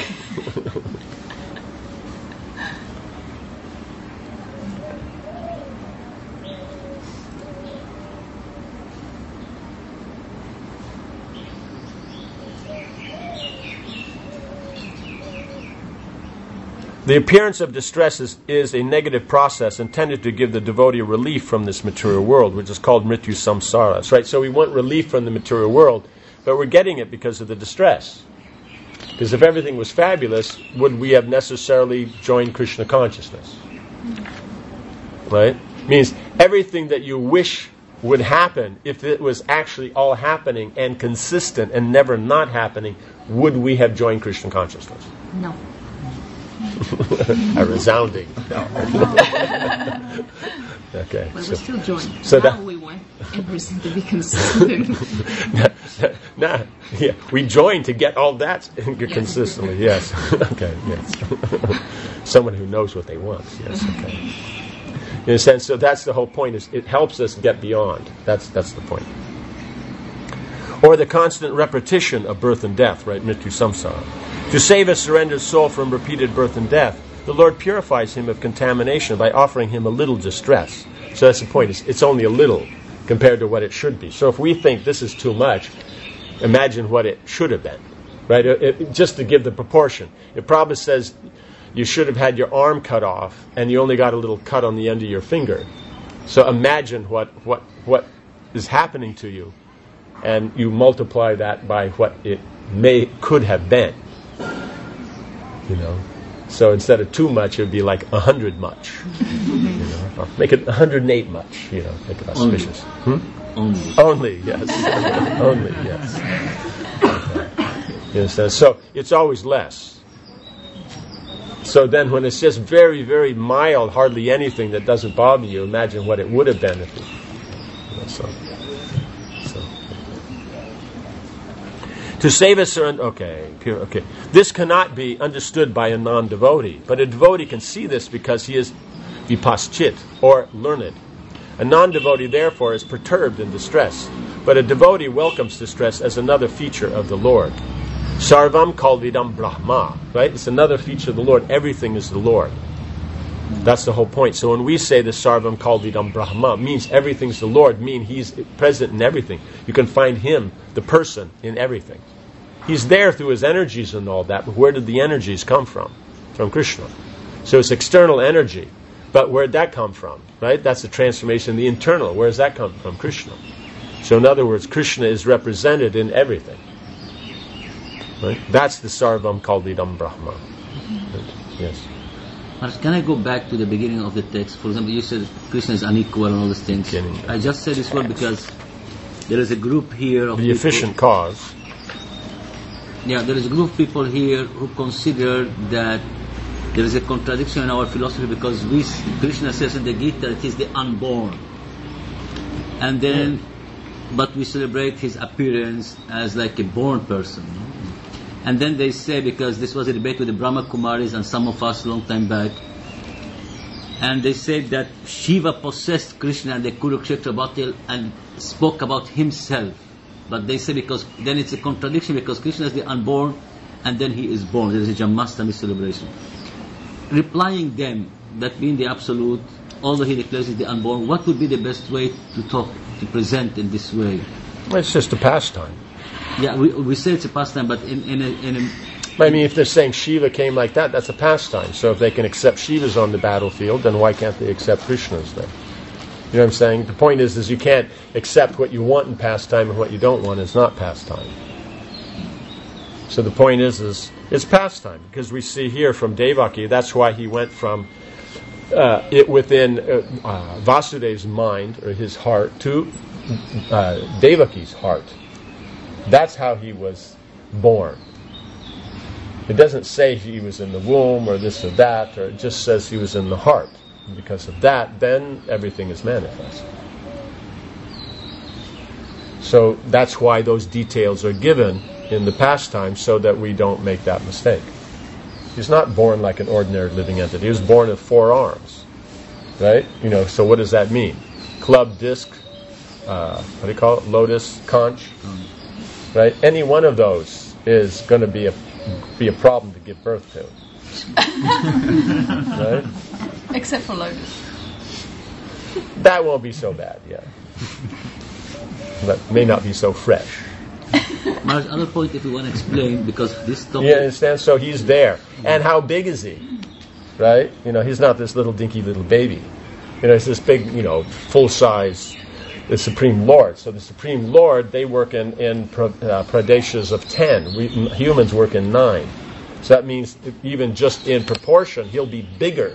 The appearance of distress is a negative process intended to give the devotee relief from this material world, which is called mrityu samsara. Right? So we want relief from the material world, but we're getting it because of the distress. Because if everything was fabulous, would we have necessarily joined Krishna consciousness? Right? Means everything that you wish would happen, if it was actually all happening and consistent and never not happening, would we have joined Krishna consciousness? No. A resounding no. Okay. But we still joined. So now we want everything to be consistent. We joined to get all that consistently. Yes. Okay. Yes. Someone who knows what they want. Yes. Okay. In a sense, so that's the whole point. Is it helps us get beyond. That's the point. Or the constant repetition of birth and death, right? Mrityu samsara. To save a surrendered soul from repeated birth and death, the Lord purifies him of contamination by offering him a little distress. So that's the point. It's only a little compared to what it should be. So if we think this is too much, imagine what it should have been, right? Just to give the proportion. It probably says you should have had your arm cut off and you only got a little cut on the end of your finger. So imagine what is happening to you, and you multiply that by what it could have been. So instead of too much, it would be like 100 much. Or make it 108 much. Make it auspicious. Only, yes. Only, yes. Okay. So it's always less. So then, when it's just very, very mild, hardly anything that doesn't bother you, imagine what it would have been if it. To save us, okay. This cannot be understood by a non-devotee, but a devotee can see this because he is vipaschit, or learned. A non-devotee, therefore, is perturbed in distress, but a devotee welcomes distress as another feature of the Lord. Sarvam kalvidam Brahma, right? It's another feature of the Lord. Everything is the Lord. That's the whole point. So when we say the Sarvam kalvidam Brahma, means everything's the Lord, mean He's present in everything. You can find Him, the person, in everything. He's there through His energies and all that, but where did the energies come from? From Krishna. So it's external energy. But where did that come from? Right? That's the transformation, the internal. Where does that come from? Krishna. So in other words, Krishna is represented in everything. Right? That's the Sarvam Kalvidam Brahma. Right? Yes. Can I go back to the beginning of the text? For example, you said Krishna is unequal and all these things. I just said this word because there is a group here of the efficient cause. Yeah, there is a group of people here who consider that there is a contradiction in our philosophy because Krishna says in the Gita that He's the unborn. And then, but we celebrate His appearance as like a born person. And then they say, because this was a debate with the Brahma Kumaris and some of us long time back, and they said that Shiva possessed Krishna in the Kurukshetra battle and spoke about himself. But they say because then it's a contradiction because Krishna is the unborn and then He is born. There is a Janmashtami celebration. Replying them, that being the absolute, although He declares He's the unborn, what would be the best way to talk, to present in this way? It's just a pastime. Yeah, we say it's a pastime, but in a I mean, if they're saying Shiva came like that, that's a pastime. So if they can accept Shivas on the battlefield, then why can't they accept Krishnas then? You know what I'm saying? The point is you can't accept what you want in pastime and what you don't want is not pastime. So the point is it's pastime, because we see here from Devaki, that's why he went from it within Vasudev's mind, or his heart, to Devaki's heart. That's how he was born. It doesn't say he was in the womb or this or that, or it just says he was in the heart. And because of that, then everything is manifest. So that's why those details are given in the pastime, so that we don't make that mistake. He's not born like an ordinary living entity. He was born of 4 arms. Right? So what does that mean? Club, disc, what do you call it? Lotus, conch. Right? Any one of those is going to be a problem to give birth to. Right? Except for lotus. That won't be so bad, yeah. But may not be so fresh. Maharaj, other point if you want to explain, because this topic... You understand? So He's there. And how big is He? Right? He's not this little dinky little baby. It's this big, full-size... the Supreme Lord. So the Supreme Lord, they work in pradeshas of 10. We humans work in 9. So that means even just in proportion, He'll be bigger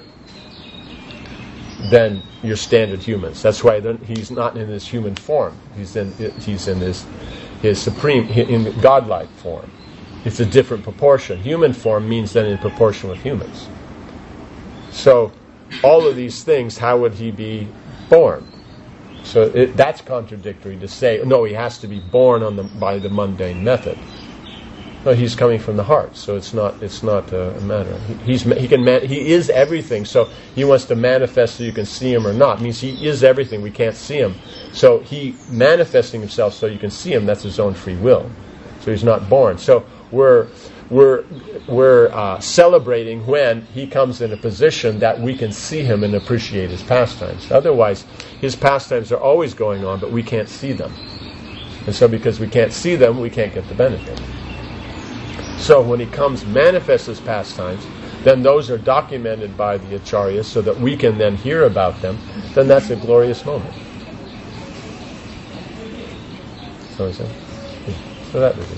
than your standard humans. That's why He's not in His human form. He's in His supreme, in godlike form. It's a different proportion. Human form means then in proportion with humans. So all of these things, how would He be born? So that's contradictory to say, no, He has to be born by the mundane method. No, He's coming from the heart, so it's not a matter. He is everything. So He wants to manifest so you can see Him or not. It means He is everything. We can't see Him. So He manifesting Himself so you can see Him. That's His own free will. So He's not born. So we're celebrating when He comes in a position that we can see Him and appreciate His pastimes. Otherwise, His pastimes are always going on, but we can't see them. And so because we can't see them, we can't get the benefit. So when He comes, manifests His pastimes, then those are documented by the acharyas so that we can then hear about them. Then that's a glorious moment. So that would be.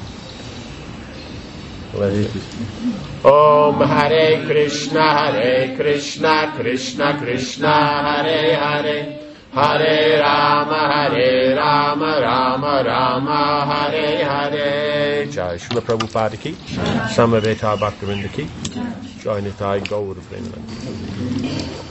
Om Hare Krishna, Krishna Krishna, Hare Hare, Hare Rama, Rama Rama, Hare Hare. Jai Srila Prabhupada ki, Samaveta Bhaktivinoda ki, Jai Nitai Gaur Premanand.